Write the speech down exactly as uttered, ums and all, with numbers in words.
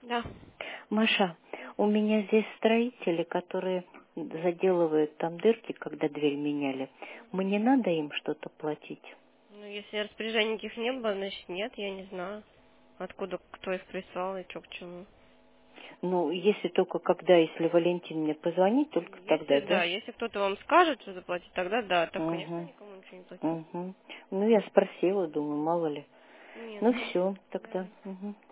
Да. Маша, у меня здесь строители, которые заделывают там дырки, когда дверь меняли. Мне надо им что-то платить? Ну, если распоряжений никаких не было, значит нет, я не знаю. Откуда, кто их прислал и что к чему. Ну, если только когда, если Валентин мне позвонит, только Если, тогда, да, да? если кто-то вам скажет, что заплатить, тогда да. Так, конечно, Угу. никому ничего не платить. Угу. Ну, я спросила, думаю, мало ли. Нет, Ну, нет. все тогда. Угу.